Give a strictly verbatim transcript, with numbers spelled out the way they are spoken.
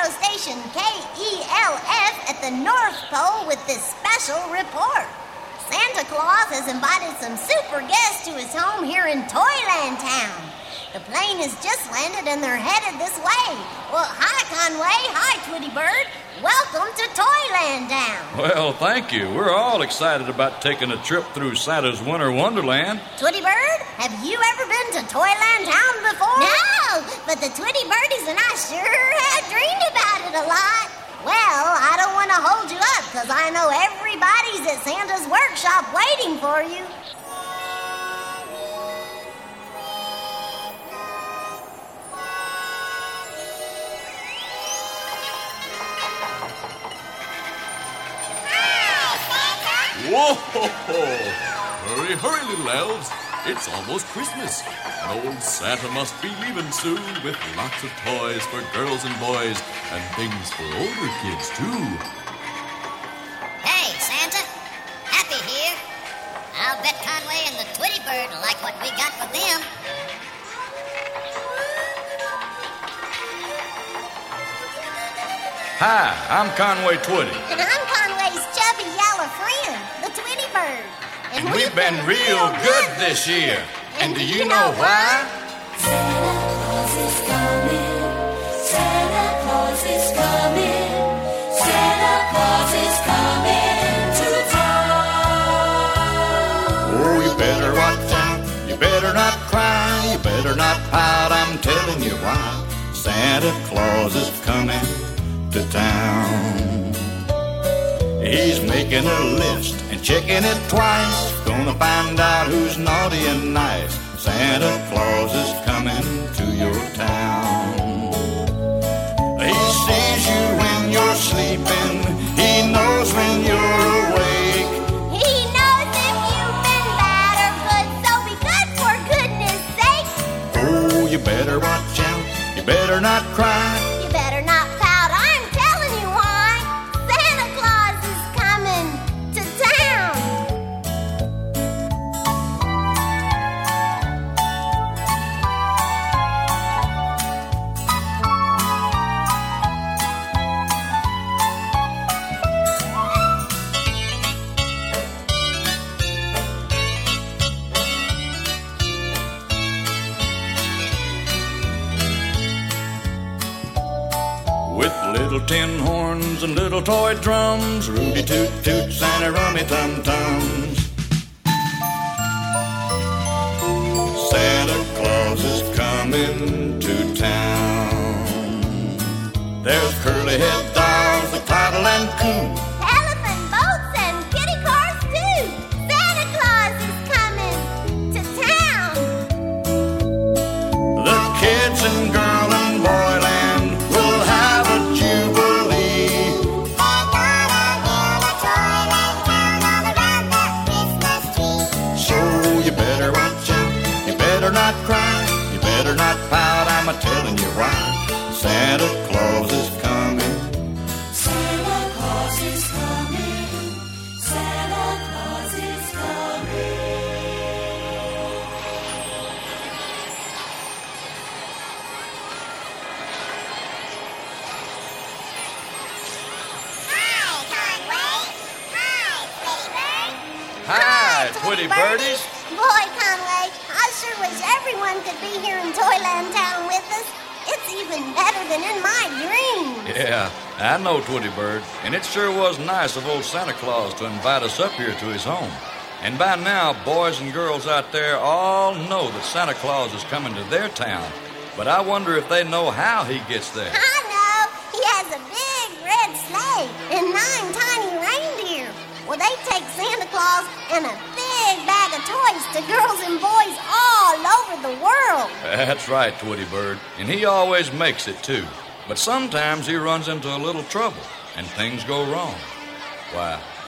radio station K E L F at the North Pole with this special report. Santa Claus has invited some super guests to his home here in Toyland Town. The plane has just landed and they're headed this way. Well, hi, Conway. Hi, Tweety Bird. Welcome to Toyland Town. Well, thank you. We're all excited about taking a trip through Santa's Winter Wonderland. Tweety Bird, have you ever been to Toyland Town before? No, but the Tweety Birdies and I sure have dreamed about it a lot. Well, I don't want to hold you up because I know everybody's at Santa's workshop waiting for you. Whoa! Hurry, hurry, little elves. It's almost Christmas. And old Santa must be leaving soon with lots of toys for girls and boys and things for older kids, too. Hey, Santa. Happy here. I'll bet Conway and the Tweety Bird like what we got for them. Hi, I'm Conway Twitty. And I'm Conway's chubby yellow friend, the Tweety Bird. And, and we've been, been real good this year. And, and do you know why? Santa Claus is coming. Santa Claus is coming. Santa Claus is coming to town. Oh, you better watch out. You better not cry. You better not pout. I'm telling you why. Santa Claus is coming to town. He's making a list and checking it twice. Gonna find out who's naughty and nice. Santa Claus is coming to your town. He sees you when you're sleeping. He knows when you're awake. He knows if you've been bad or good, so be good for goodness sake. Oh, you better watch out. You better not cry. You better not pout. I'm telling you why. Santa Claus is coming to town. With little tin horns and little toy drums, Rudy toot toots and a rummy tum tums. Santa Claus is coming to town. There's curly head dolls, the toddle and coon. Elephant boats and kitty cars too. Santa Claus is coming to town. The kids and girl and boyland will have a jubilee. So you better watch out, you better not cry, you better not pout, I'm a telling you why. Santa Claus is coming. Santa Claus is coming. Santa Claus is coming. Hi, Tweety Birdies. Boy, Conway, I sure wish everyone could be here in Toyland Town with us. It's even better than in my dreams. Yeah, I know Tweety Bird, and it sure was nice of old Santa Claus to invite us up here to his home. And by now, boys and girls out there all know that Santa Claus is coming to their town. But I wonder if they know how he gets there. I know. He has a big red sleigh and nine tiny reindeer. Well, they take Santa Claus and a big bag of toys to girls and boys all over the world. That's right, Tweety Bird. And he always makes it, too. But sometimes he runs into a little trouble, and things go wrong. Why,